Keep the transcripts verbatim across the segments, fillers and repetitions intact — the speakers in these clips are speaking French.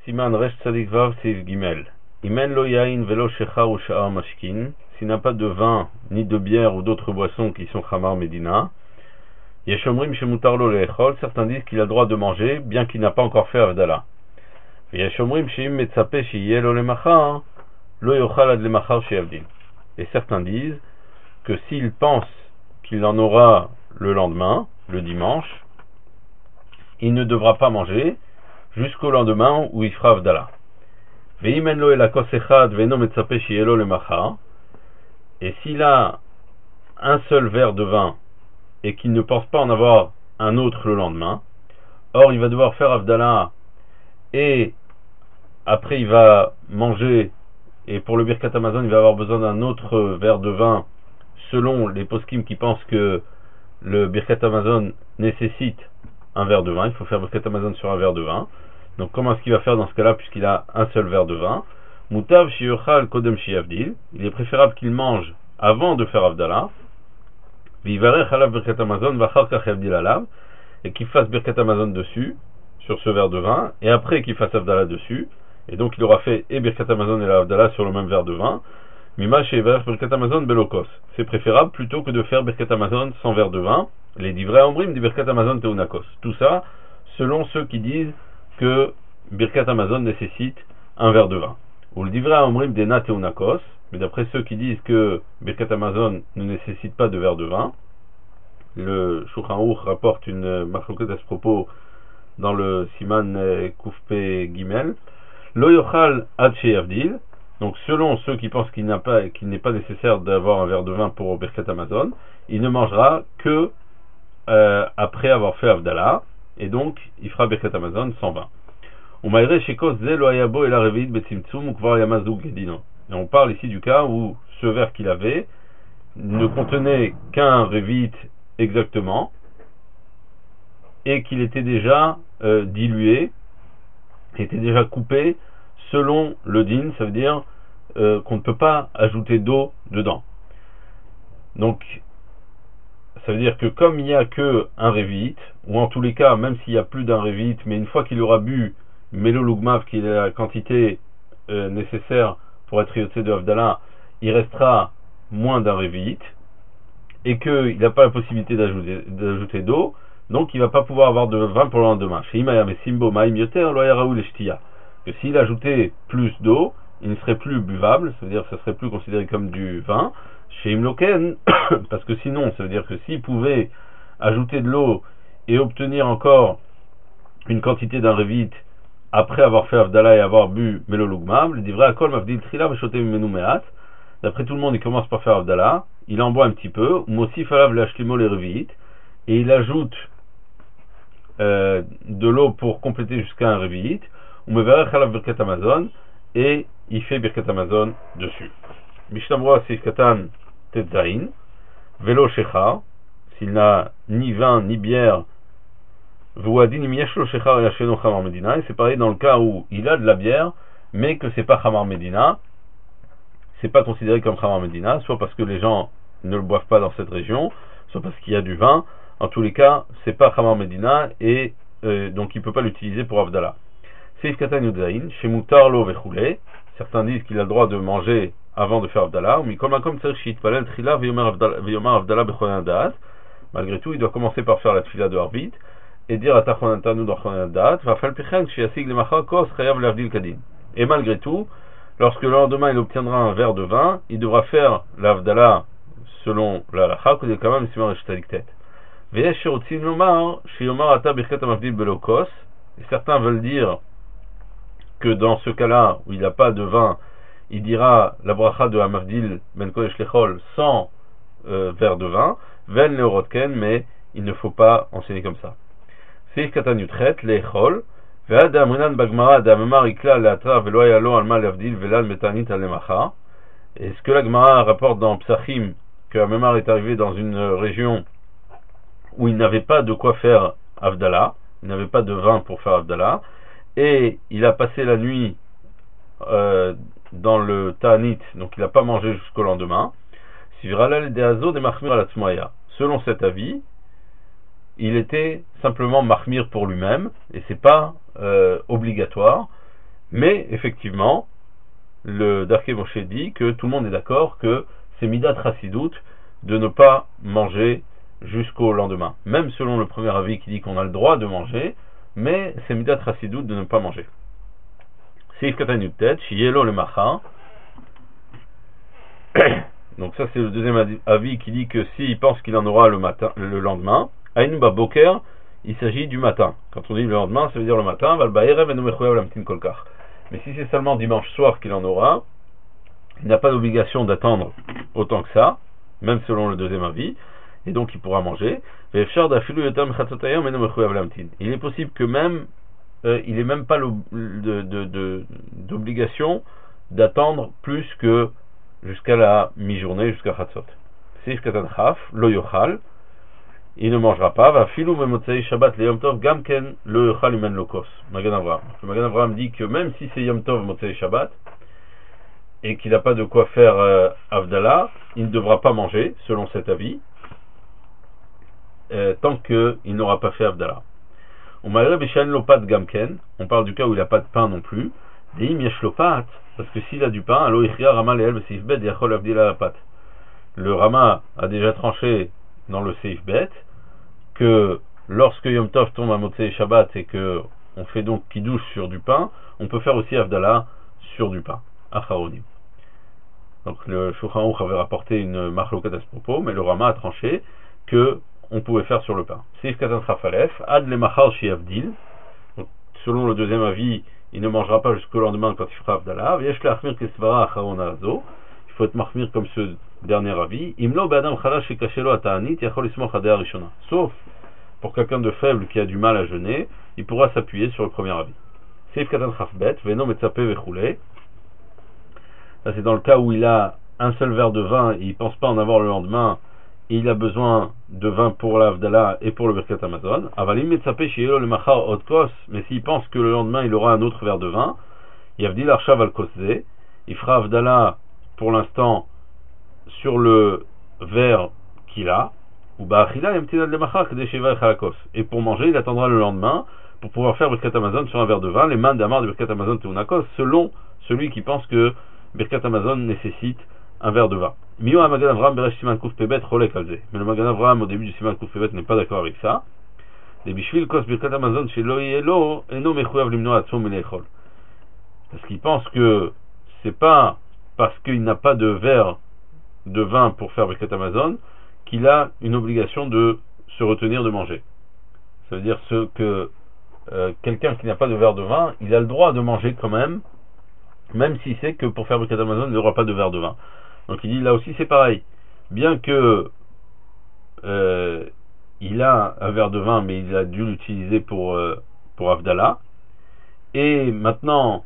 Siman Resh Tzadik Vav Seif Gimel. Imen lo yain velo shechar ou sha'ar mashkin. S'il n'a pas de vin, ni de bière ou d'autres boissons qui sont Chamar Medina. Yeshomrim shemutar lo le'echol. Certains disent qu'il a le droit de manger, bien qu'il n'a pas encore fait Avdala. Yeshomrim sheim metzapeh sheyeh lo lemachar, lo yochal ad lemachar she'avdil. Et certains disent que s'il pense qu'il en aura le lendemain, le dimanche, il ne devra pas manger jusqu'au lendemain où il fera Avdala. Et s'il a un seul verre de vin et qu'il ne pense pas en avoir un autre le lendemain, or il va devoir faire Avdala et après il va manger, et pour le Birkat Hamazon il va avoir besoin d'un autre verre de vin selon les poskim qui pensent que le Birkat Hamazon nécessite un verre de vin, il faut faire Birkat Hamazon sur un verre de vin. Donc comment est-ce qu'il va faire dans ce cas-là puisqu'il a un seul verre de vin? Mutav shiyochal kodem sheyavdil. Il est préférable qu'il mange avant de faire Avdala. Vivarech alav Birkat Hamazon vachar kach yavdil alav, et qu'il fasse Birkat Hamazon dessus sur ce verre de vin et après qu'il fasse Avdala dessus. Et donc il aura fait et Birkat Hamazon et la Avdala sur le même verre de vin. Mima shevarech Birkat Hamazon belokos. C'est préférable plutôt que de faire Birkat Hamazon sans verre de vin. Les divrei omrim di Birkat Hamazon teunakos. Tout ça selon ceux qui disent que Birkat Hamazon nécessite un verre de vin. Ou le divrei omrim dena teunakos. Mais d'après ceux qui disent que Birkat Hamazon ne nécessite pas de verre de vin, le Shulchan Aruch rapporte une machloket à ce propos dans le Siman Koufpe Gimel. Lo yochal ad sheyavdil. Donc selon ceux qui pensent qu'il n'a pas, qu'il n'est pas nécessaire d'avoir un verre de vin pour Birkat Hamazon, il ne mangera que euh, après avoir fait Avdala, et donc il fera Birkat Hamazon sans vin. Et on parle ici du cas où ce verre qu'il avait ne contenait qu'un revit exactement et qu'il était déjà euh, dilué, était déjà coupé selon le din, ça veut dire euh, qu'on ne peut pas ajouter d'eau dedans. Donc ça veut dire que comme il n'y a que un revit, ou en tous les cas même s'il y a plus d'un revit, mais une fois qu'il aura bu Melo Lugmav, qui est la quantité euh, nécessaire pour être yotzé de Avdala, il restera moins d'un revit, et qu'il n'a pas la possibilité d'ajouter, d'ajouter d'eau, donc il ne va pas pouvoir avoir de vin pour le lendemain. Que s'il ajoutait plus d'eau, il ne serait plus buvable, ça veut dire que ça serait plus considéré comme du vin. Chez Imloken, parce que sinon, ça veut dire que s'il pouvait ajouter de l'eau et obtenir encore une quantité d'un revit après avoir fait Avdala et avoir bu Melo Lugmav, il dit vrai Akol Mavdil Trila Veshotem Menu Meat. D'après tout le monde, il commence par faire Avdala, il en boit un petit peu, Mosif Alav Lashlimol les revit, et il ajoute euh, de l'eau pour compléter jusqu'à un revit, Umevarech Alav Birkat Hamazon, et il fait Birkat Hamazon dessus. Mishtamroa Seif Katan Tetzain, Velo Shechar, s'il n'a ni vin ni bière, et c'est pareil dans le cas où il a de la bière mais que c'est pas Chamar Medina, c'est pas considéré comme Chamar Medina, soit parce que les gens ne le boivent pas dans cette région, soit parce qu'il y a du vin. En tous les cas c'est pas Chamar Medina et euh, donc il peut pas l'utiliser pour Avdala. Seif Katan Yudzain chez Mutar Lo Vechule, certains disent qu'il a le droit de manger avant de faire Avdala, mais comme comme Palel Trila Veyomar Avdala Bechonan Da'at, malgré tout il doit commencer par faire la tfila de Harvit et dire à Tachonantanu d'Orchonadat, va faire le pichen, shiasig le macha kos, chayav l'avdil kadin. Et malgré tout, lorsque le lendemain il obtiendra un verre de vin, il devra faire l'avdala selon la lacha, que quand même c'est marche taliktet. Veyesh shirotzin lomar, shiyomar ata birkat amavdil belokos. Et certains veulent dire que dans ce cas-là où il n'y a pas de vin, il dira la bracha de amavdil ben kodesh lechol sans euh, verre de vin, ven leorotken, mais il ne faut pas enseigner comme ça. Seif Katan Yutret, Lechol, Ve'ad Amrinan Bagmara, Damemar Ikla, Leatra, Veloya Lo, Alma Lavdil, Velal Metanit Alemacha. Et ce que la Gemara rapporte dans Psachim, que Amemar est arrivé dans une région où il n'avait pas de quoi faire Avdala, il n'avait pas de vin pour faire Avdala, et il a passé la nuit euh, dans le Ta'anit, donc il n'a pas mangé jusqu'au lendemain. Sivralal Deazo de Mahmir Alatzmoya. Selon cet avis, il était simplement mahmir pour lui-même et c'est pas euh, obligatoire, Mais, effectivement, le Darkei Moshe dit que tout le monde est d'accord que c'est Midat Chassidout de ne pas manger jusqu'au lendemain. Même selon le premier avis qui dit qu'on a le droit de manger, mais c'est Midat Chassidout de ne pas manger. Seif Katan Yudtet, Shielo le Macha. Donc ça c'est le deuxième avis qui dit que s'il pense qu'il en aura le matin, le lendemain, Aïnou Ba Boker, il s'agit du matin. Quand on dit le lendemain, ça veut dire le matin. Val Ba'erev Enu Mechuyav Lamtin Kolkar. Mais si c'est seulement dimanche soir qu'il en aura, il n'a pas d'obligation d'attendre autant que ça, même selon le deuxième avis, et donc il pourra manger. Il est possible que même euh, il n'ait même pas de, de, de, d'obligation d'attendre plus que jusqu'à la mi-journée, jusqu'à Chatzot. Seif Katan Chaf, lo yochal, il ne mangera pas. Va filou memotzei Shabbat le Yom Tov gamken lo yochal umen lokos. Magan Avraham. Le Magan Avraham dit que même si c'est Yom Tov motzei Shabbat et qu'il n'a pas de quoi faire euh, Avdallah, il ne devra pas manger, selon cet avis, euh, tant qu'il n'aura pas fait Avdallah. On on parle du cas où il n'a pas de pain non plus. Parce que s'il a du pain, le Rama a déjà tranché dans le Seif Bet que lorsque Yom Tov tombe à Motzei Shabbat et que on fait donc Kiddush sur du pain, on peut faire aussi Avdallah sur du pain. Acharonim. Donc le Shulchan Aruch avait rapporté une machlokat à ce propos, mais le Rama a tranché que on pouvait faire sur le pain. Seif Katan Chafalef, Ad le Machal Shiavdil. Selon le deuxième avis, il ne mangera pas jusqu'au lendemain quand il fera Avdallah. Il faut être mahmir comme ce dernier avis. Sauf pour quelqu'un de faible qui a du mal à jeûner, il pourra s'appuyer sur le premier avis. Seif Katan Chafbet, Veno Metzape Vechule. Ça c'est dans le cas où il a un seul verre de vin et il ne pense pas en avoir le lendemain. Il a besoin de vin pour l'Avdallah et pour le Birkat Hamazon. Avalim Metzape Shielo le Machar Odkos, mais s'il pense que le lendemain il aura un autre verre de vin, Yavdil Arshav al Kosze, il fera Avdallah pour l'instant sur le verre qu'il a, ou Ba'achila Yamtinad le Machar Kadesheva Chalakos. Et pour manger, il attendra le lendemain pour pouvoir faire Birkat Hamazon sur un verre de vin, les mains d'Amar de Birkat Hamazon Teunakos, selon celui qui pense que Birkat Hamazon nécessite un verre de vin. Mio a Magan Avraham Beresh Siman Kuf Pebet Rolek Alze. Mais le Magan Avraham au début du Siman Kuf Pebet n'est pas d'accord avec ça. Les Bishvil Kos Birkat Hamazon chez Lo Yelo Eno Mechuyav Limno Atzom Melechol. Parce qu'il pense que c'est pas parce qu'il n'a pas de verre de vin pour faire Birkat Hamazon qu'il a une obligation de se retenir de manger. Ça veut dire ce que euh, quelqu'un qui n'a pas de verre de vin, il a le droit de manger quand même, même s'il sait que pour faire Birkat Hamazon, il n'aura pas de verre de vin. Donc il dit là aussi c'est pareil. Bien que euh, il a un verre de vin, mais il a dû l'utiliser pour, euh, pour Avdallah. Et maintenant,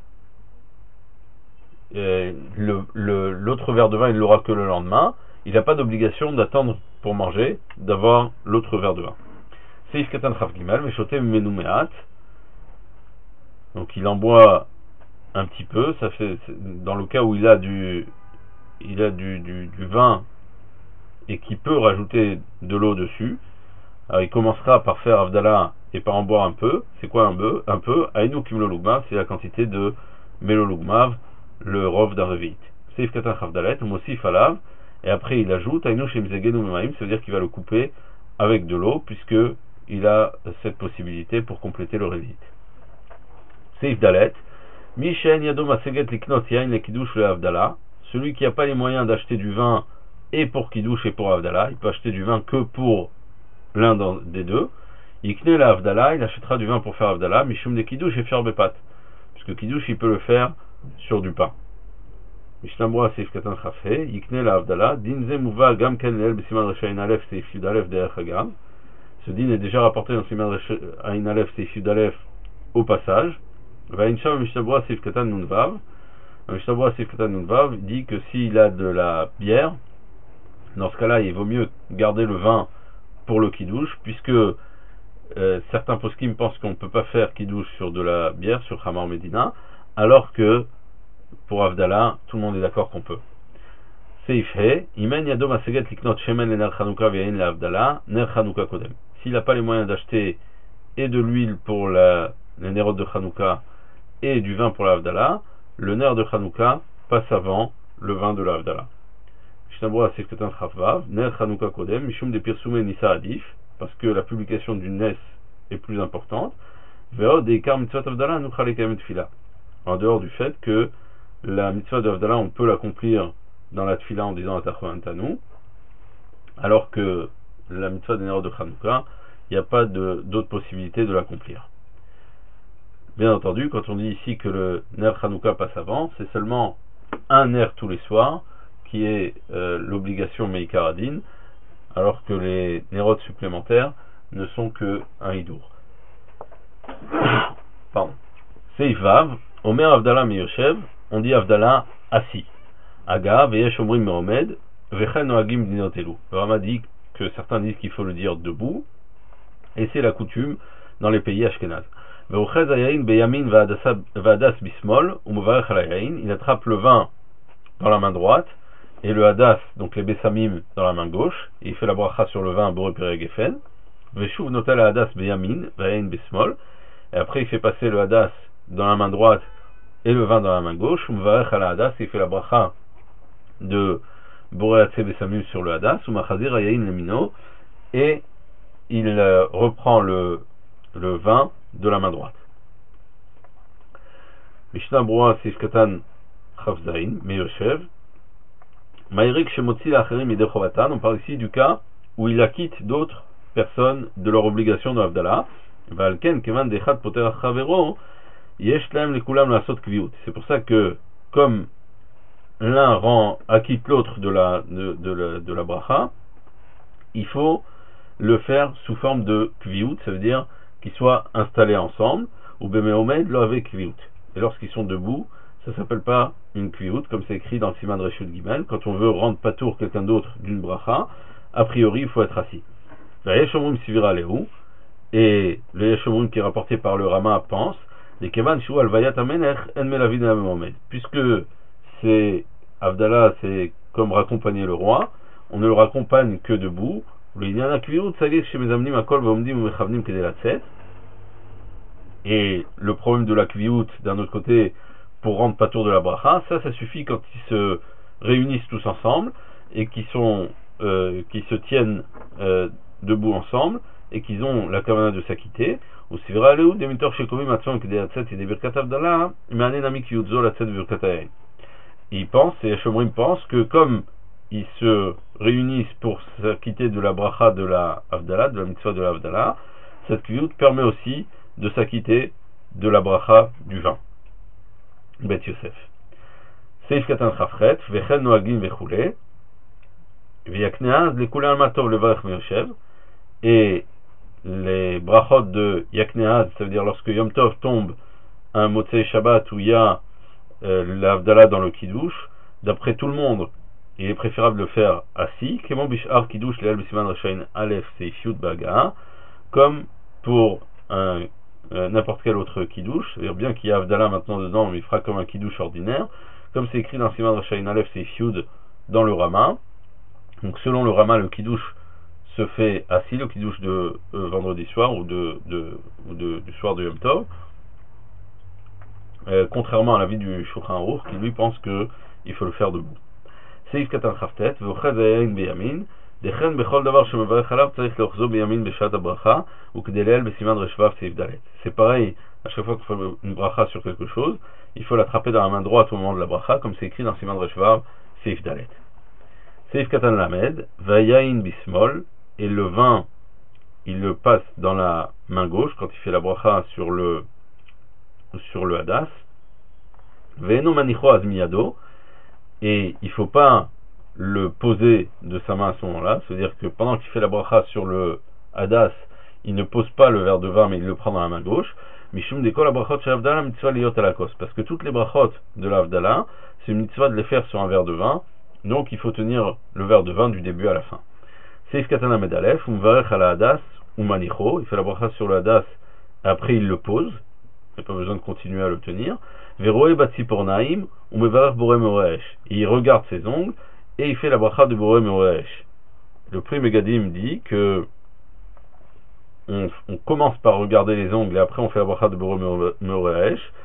euh, le, le, l'autre verre de vin, il l'aura que le lendemain. Il n'a pas d'obligation d'attendre pour manger, d'avoir l'autre verre de vin. Seif Katan Chaf Gimel, Meshote Menu Mehat. Donc il en boit un petit peu. Ça fait, dans le cas où il a du il a du, du, du vin et qui peut rajouter de l'eau dessus, alors il commencera par faire Avdallah et par en boire un peu. C'est quoi un peu? Un peu Aïnou Kimlo Lugmav, c'est la quantité de Melo Lugmav, le rov d'un revit. Seif Katan Chavdalet, Mosif Alav, et après il ajoute Aïnou Shemzegen ou Memaim, ça veut dire qu'il va le couper avec de l'eau, puisque il a cette possibilité pour compléter le revit. Seif Dalet, Mishen Yadom Aseget Liknot Yain Lekidush le Avdallah. Celui qui n'a pas les moyens d'acheter du vin et pour Kiddush et pour Avdallah, il peut acheter du vin que pour l'un des deux. Yikne la Avdallah, il achètera du vin pour faire Avdallah, Mishum de Kiddush et faire Bepat. Puisque Kiddush, il peut le faire sur du pain. Mishnamroa Seif Katan Chafé, Yikne la Avdallah, Dinze Mouva Gam Ken Leel Besiman Reshain Alef Seif Yud Alef Derech Hagam. Ce din est déjà rapporté dans Siman Reshain Alef Seif Yud Alef au passage. Vaincham Mishnamroa Seif Katan Nunvav. Un Mishnah Seif Katan Nunvav dit que s'il a de la bière, dans ce cas-là, il vaut mieux garder le vin pour le kiddush, puisque euh, certains poskim pensent qu'on ne peut pas faire kiddush sur de la bière, sur Hamar Medina, alors que pour Avdallah, tout le monde est d'accord qu'on peut. Seif He, Imen Yadom Aseget Liknot Shemen le Ner Chanukah V'yain le Avdallah, Ner Chanukah Kodem. S'il n'a pas les moyens d'acheter et de l'huile pour la, les Nerot de Chanukah et du vin pour la Havdalah, le ner de Hanouka passe avant le vin de la Havdalah. Mishnabura Sefketan Chafvav, ner Hanouka Kodem, Mishum de Pirsume Nisa Adif, parce que la publication du Nes est plus importante. Ve'od Eikar Mitzvot Havdalah Nucha Lekayem Tfila. En dehors du fait que la mitzvah de Havdalah, on peut l'accomplir dans la Tfila en disant Atachon Tanu, alors que la mitzvah des Nerot de Hanouka, il n'y a pas d'autre possibilité de l'accomplir. Bien entendu, quand on dit ici que le ner Hanouka passe avant, c'est seulement un ner tous les soirs, qui est euh, l'obligation Meikaradin, alors que les Nerot supplémentaires ne sont que un hidour. Pardon. Seif Vav, Omer Havdalah Meyoshev, on dit Havdalah assis. Aga, Veyesh Omrim Meomed, Vechen Noagim Dinotelu. Le Rama dit que certains disent qu'il faut le dire debout, et c'est la coutume dans les pays ashkénazes. Veochez Ayayin Beyamin Vadas Bismol, Umuvarech Alayayin, il attrape le vin dans la main droite, et le hadas, donc les bessamim, dans la main gauche, et il fait la bracha sur le vin Boré Pere Gefen. Veshuv Notel Hadas Beyamin, Vayayin Bismol, et après il fait passer le hadas dans la main droite et le vin dans la main gauche. Umuvarech Alahadas, il fait la bracha de Boré Hatse Bessamim sur le hadas, Umachazir Ayayin Lemino, et il euh, reprend le, le vin de la main droite. Mishnah Broa Sifkatan Chavzain, Meyoshev, Maïrik Shemotzi Lacherim Idechovatan, on parle ici du cas où il acquitte d'autres personnes de leur obligation de Havdalah. Valken Kevan Dechat Poter Chavero, Yesh Laem Lekulam Lasot Kviut. C'est pour ça que, comme l'un rend acquitte l'autre de la, de, de, la, de la bracha, il faut le faire sous forme de Kviut, ça veut dire qu'ils soient installés ensemble, ou Bemeomed lo avec Kviut. Et lorsqu'ils sont debout, ça ne s'appelle pas une Kviut, comme c'est écrit dans le Siman Reshut Gimel. Quand on veut rendre patour quelqu'un d'autre d'une bracha, a priori il faut être assis. La Yeshomrim Sivira Lehu, et le Yeshomrim qui est rapporté par le Rama pense, les Kevan Shu Alvayat Amenech En Melavid Meomed. Puisque c'est Havdalah, c'est comme raccompagner le roi, on ne le raccompagne que debout. Et le problème de la kviout, d'un autre côté, pour rendre patour de la bracha, ça, ça suffit quand ils se réunissent tous ensemble et qu'ils sont, euh, qu'ils se tiennent euh, debout ensemble et qu'ils ont la kavana de s'acquitter. Ou si vera léou des mitor shekovim atson que des atset et des birkat avdallah, mais ané nami kiyudzo l'atset birkat ayen. Ils pensent, et Shomrim pense que comme ils se réunissent pour s'acquitter de la bracha de la Havdalah, de la mitzvah de la Havdalah, cette kviout permet aussi de s'acquitter de la bracha du vin. Bet Yosef. Seif katan chafret, vechen noagim vechule, v'yakneaz lekule almatov levarech meyoshev, et les brachot de yakneaz, ça veut dire lorsque Yom Tov tombe un Motzei Shabbat où il y a euh, la Havdalah dans le kiddush, d'après tout le monde, il est préférable de le faire assis, comme pour un, euh, n'importe quel autre kiddush, c'est-à-dire bien qu'il y a Havdalah maintenant dedans, mais il fera comme un kiddush ordinaire, comme c'est écrit dans Siman Rashayin Aleph, c'est Fiud dans le Rama. Donc selon le Rama, le kiddush se fait assis, le kiddush de euh, vendredi soir ou, de, de, ou de, du soir de Yom Tov, euh, contrairement à l'avis du Shulchan Aruch qui lui pense qu'il faut le faire debout. Seif katan chaftet, ve'ochez ayayin beyamin, dechen bechol davar shemevarech alav tzarich leochzo beyamin beshat habracha, ou k'delel besiman reshvav seif dalet. C'est pareil, à chaque fois qu'il faut une bracha sur quelque chose, il faut l'attraper dans la main droite au moment de la bracha, comme c'est écrit dans siman reshvav seif dalet. Seif katan lamed, ve'yayin bismol, et le vin, il le passe dans la main gauche quand il fait la bracha sur le sur le hadas. Ve'eno manicho azmiyado, et il ne faut pas le poser de sa main à ce moment-là, c'est-à-dire que pendant qu'il fait la bracha sur le hadas, il ne pose pas le verre de vin, mais il le prend dans la main gauche. Mishum deko la brachot shel Havdalah mitzvah liyot alakos, parce que toutes les brachot de la Havdalah, c'est une mitzvah de les faire sur un verre de vin, donc il faut tenir le verre de vin du début à la fin. Seif katana medalef, umvarech ala hadas, umanicho, il fait la bracha sur le hadas, après il le pose, il n'y a pas besoin de continuer à le tenir. Veroe batzipornaim, umevarech boré meoresh, il regarde ses ongles, et il fait la bracha de boré meoresh. Le Pri Megadim dit que on, on commence par regarder les ongles, et après on fait la bracha de boré meoresh,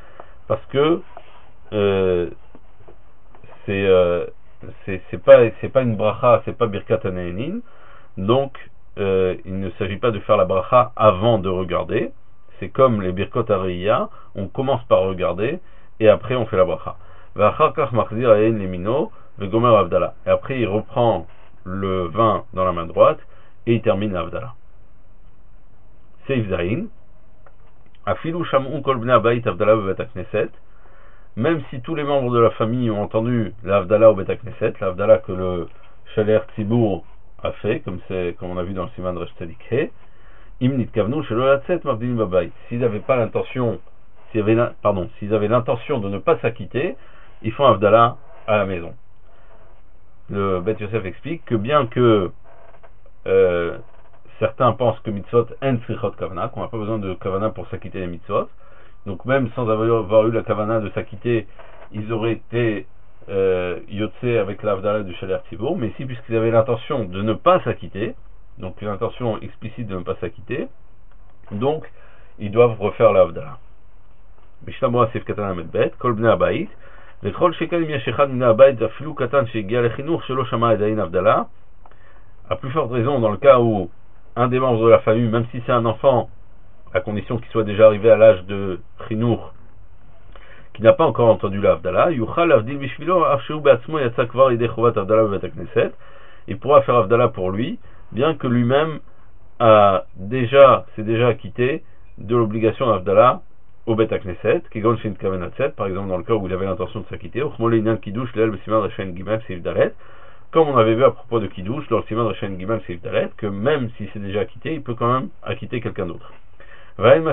parce que euh, c'est euh, c'est c'est pas c'est pas une bracha, c'est pas birkat hanehenin, donc euh, il ne s'agit pas de faire la bracha avant de regarder. C'est comme les birkot hariyah, on commence par regarder et après on fait la bracha. V'achar kach machzir hayayin lemino vegomer avdala. Et après il reprend le vin dans la main droite et il termine l'avdala. Seif zayin. Afilu sham'u kol bnei habayit avdala bevet hakneset. Même si tous les membres de la famille ont entendu l'avdala au Bet HaKnesset, l'avdala que le Shaler Tzibour a fait, comme c'est comme on a vu dans le Siman Resh Tzadik He, im nitkavnu shelo latzet mavdilim babayit. S'ils n'avaient pas l'intention, s'ils avaient, pardon, s'ils avaient l'intention de ne pas s'acquitter, ils font avdala à la maison. Le Bet Yosef explique que bien que euh, certains pensent que mitzvot en tzrichot kavana, qu'on n'a pas besoin de kavana pour s'acquitter les mitzvot, donc même sans avoir eu la kavana de s'acquitter, ils auraient été euh, yotse avec l'avdala du Shaler Tzibour, mais ici, puisqu'ils avaient l'intention de ne pas s'acquitter, donc une intention explicite de ne pas s'acquitter, donc ils doivent refaire l'avdala. Mishnah Berurah Seif Katan Lamed Bet, Kol Bnei Habayit, L'Echol Shekel Im Yesh Echad Bnei Habayit Afilu Katan Shegi'a Lechinuch Shelo Shama Edayin Avdala, à plus forte raison dans le cas où un des membres de la famille, même si c'est un enfant, à condition qu'il soit déjà arrivé à l'âge de Chinour, qui n'a pas encore entendu l'Avdala, Yuchal Avdil Bishvilo Afsheu Beatzmo Yatsa Kvar Yedei Chovat Avdala Bevet HaKnesset, il pourra faire Avdala pour lui, bien que lui-même a déjà, s'est déjà acquitté de l'obligation d'Avdala au Bet HaKnesset, Kegon Shin Kaven Hatzet, par exemple dans le cas où il avait l'intention de s'acquitter, Uchmo Leinan Kiddush Le'el Besiman Reshen Gimel Seif Dalet, comme on avait vu à propos de Kiddush, dans le Siman Reshen Gimel Seif Dalet, que même s'il s'est déjà acquitté, il peut quand même acquitter quelqu'un d'autre. On verra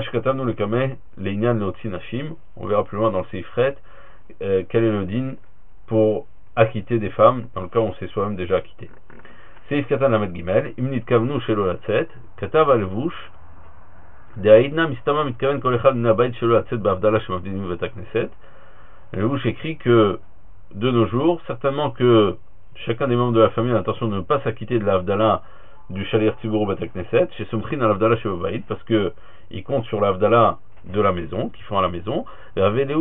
plus loin dans le Seifret euh, quel est le din pour acquitter des femmes dans le cas où on s'est soi-même déjà acquitté. Seif Katan Lamed Gimel, Imnit Kavnu Shelo Latzet, Katav Alvush, De'aidna Mistama Mitkaven Kol Echad Min Habayit Shelo Latzet Ba'avdala Shemavdinim Bevet HaKnesset. Alvush écrit que de nos jours, certainement que chacun des membres de la famille a l'intention de ne pas s'acquitter de l'Avdala du Shaler Tzibour au Bet HaKnesset, chez Somchin à l'Avdala chez Babayit, parce que ils comptent sur l'Avdala de la maison, qu'ils font à la maison, et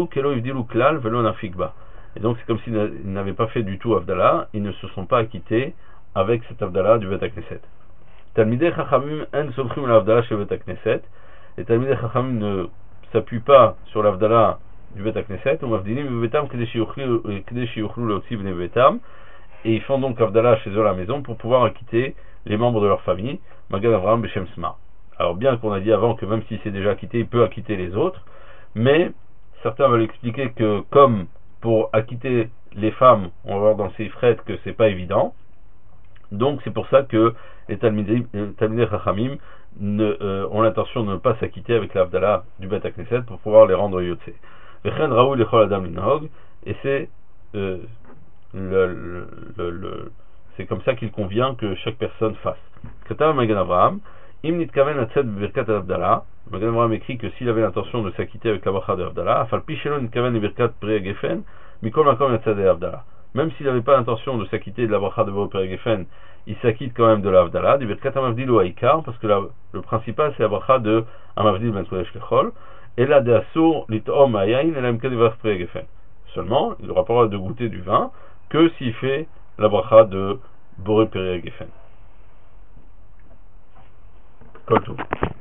donc c'est comme s'ils n'avaient pas fait du tout Avdala, ils ne se sont pas acquittés avec cet Avdala du Bet HaKnesset. Talmidei Chachamim en Somchim l'Avdala chez Bet HaKnesset, les Talmidei Chachamim ne s'appuient pas sur l'Avdala du Bet HaKnesset, ou Mavdinim Bebetam Kedei Sheyuchlu Leotzi Bnei Bebetam, et ils font donc Avdala chez eux à la maison pour pouvoir acquitter les membres de leur famille, Magan Avraham Beshem Sma. Alors bien qu'on a dit avant que même s'il s'est déjà acquitté, il peut acquitter les autres, mais certains veulent expliquer que comme pour acquitter les femmes, on va voir dans le Seifret que c'est pas évident, donc c'est pour ça que les Talmidei Chachamim euh, ont l'intention de ne pas s'acquitter avec l'Avdala du Bet HaKnesset pour pouvoir les rendre Yotse. Vechen Raoul Lechol Adam Linhog, et c'est euh, le, le, le, le c'est comme ça qu'il convient que chaque personne fasse. Katav Magan Avraham, Im Nitkaven Hatzet Birkat Avdala, Magan Avraham écrit que s'il avait l'intention de s'acquitter avec la bracha de Avdala, Afal Pi Shelo Nitkaven Birkat Pri Gefen, Mikol Makom Yatzad de Avdala. Même s'il n'avait pas l'intention de s'acquitter de la bracha de Pri Gefen, il s'acquitte quand même de la Avdala, du Birkat Amavdil ou Haïkar, parce que la, le principal c'est la bracha de Amavdil Ben Kodesh Lechol, et la de Asur Litom Hayayin, et la Mkadevar Pri Gefen. Seulement, il n'aura pas le droit de goûter du vin que s'il fait la bracha de Boré Peri Gefen. Kol Tov.